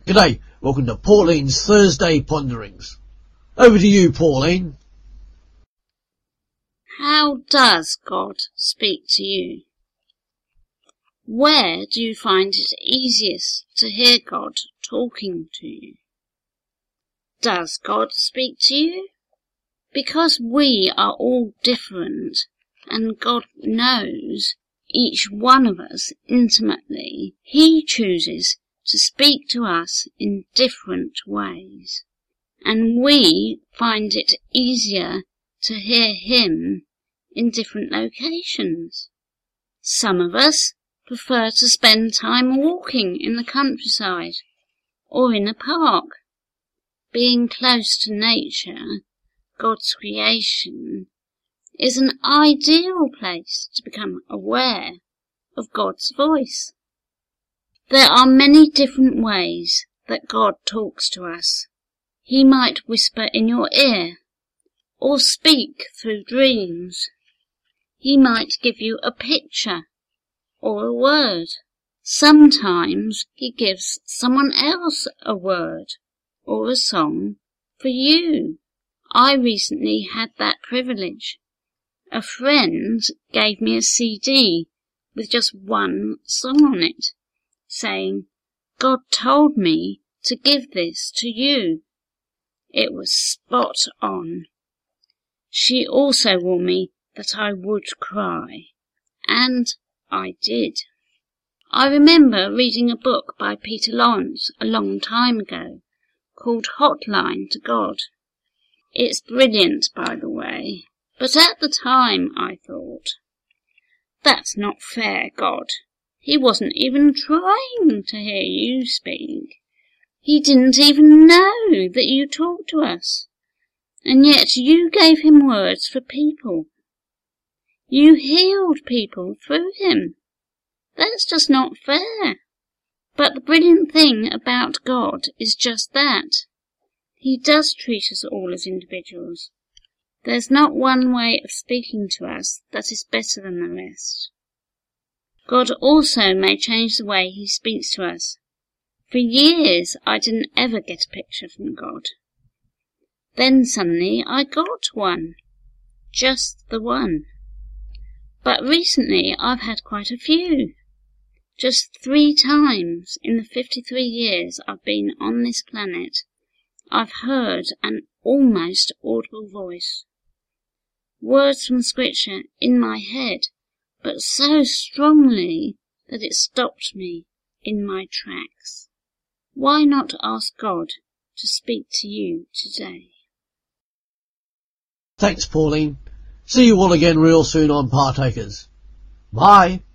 G'day, welcome to Pauline's Thursday Ponderings. Over to you, Pauline. How does God speak to you? Where do you find it easiest to hear God talking to you? Does God speak to you? Because we are all different and God knows each one of us intimately, He chooses to speak to us in different ways. And we find it easier to hear Him in different locations. Some of us prefer to spend time walking in the countryside or in a park. Being close to nature, God's creation, is an ideal place to become aware of God's voice. There are many different ways that God talks to us. He might whisper in your ear, or speak through dreams. He might give you a picture or a word. Sometimes He gives someone else a word or a song for you. I recently had that privilege. A friend gave me a CD with just one song on it, saying, "God told me to give this to you." It was spot on. She also warned me that I would cry, and I did. I remember reading a book by Peter Lawrence a long time ago called Hotline to God. It's brilliant, by the way, but at the time I thought, that's not fair, God. He wasn't even trying to hear you speak. He didn't even know that you talked to us. And yet you gave Him words for people. You healed people through Him. That's just not fair. But the brilliant thing about God is just that. He does treat us all as individuals. There's not one way of speaking to us that is better than the rest. God also may change the way He speaks to us. For years I didn't ever get a picture from God. Then suddenly I got one. Just the one. But recently I've had quite a few. Just 3 times in the 53 years I've been on this planet, I've heard an almost audible voice. Words from Scripture in my head, but so strongly that it stopped me in my tracks. Why not ask God to speak to you today? Thanks, Pauline. See you all again real soon on Partakers. Bye.